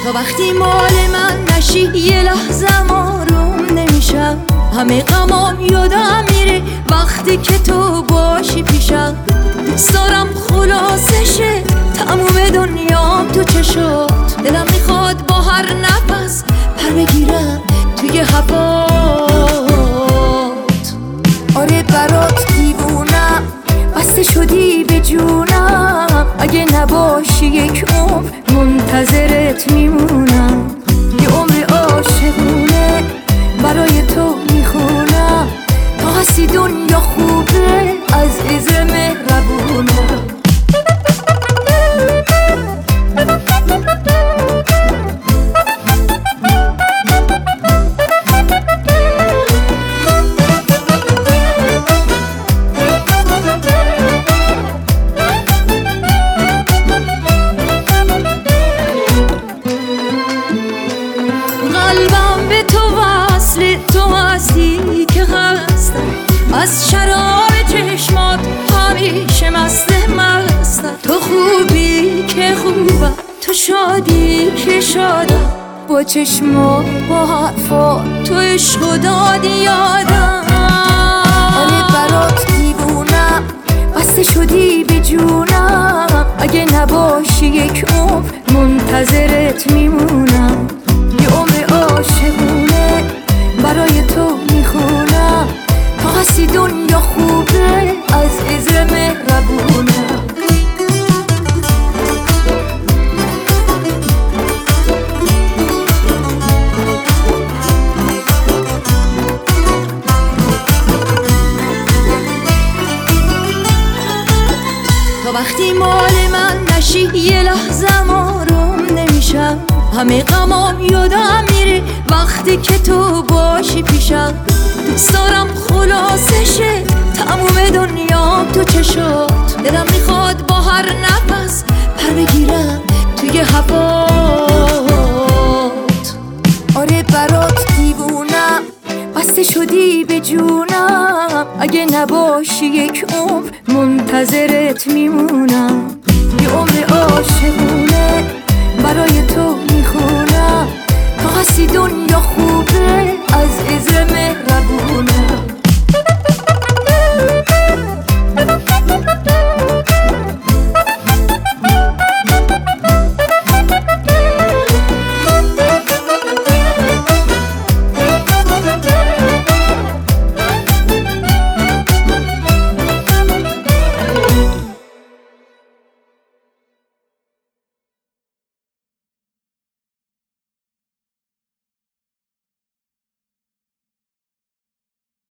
تا وقتی مال من نشی یه لحظه آروم نمیشم. همه غمام یادم میره وقتی که تو باشی پیشم. دوست دارم خلاصشه تموم دنیام تو چشات. دلم میخواد با هر نفس پر بگیرم توی هوات. آره برات دیوونم، بسته شدی به جونم. اگه نباشی یک عمر منتظرت میمونم. یه عمر عاشقونه برای تو میخونم. تا هستی دنیا خوبه عزیز مهربونم. قلبم به تو وصل، تو هستی که هستم. از شراب چشمات همیشه مستم. تو خوبی که خوبم، تو شادی که شادم. با چشمات با حرفات تو عشق دادی یادم. آره برات دیوونم، بسته شدی به جونم. اگه نباشی یک عمر منتظرت میمونم. یه عمر عاشقونه برای تو میخونم. تا هستی دنیا خوبه عزیز مهربونم. تا وقتی مال من نشی یه لحظه آروم نمیشم. همه غمام یادم میره وقتی که تو باشی پیشم. دوست دارم خلاصشه تموم دنیام تو چشات. دلم میخواد با هر نفس پر بگیرم توی هوات. آره برات دیوونم، بسته شدی به جونم. اگه نباشی یک عمر منتظرت میمونم. یه عمر عاشقونه برای تو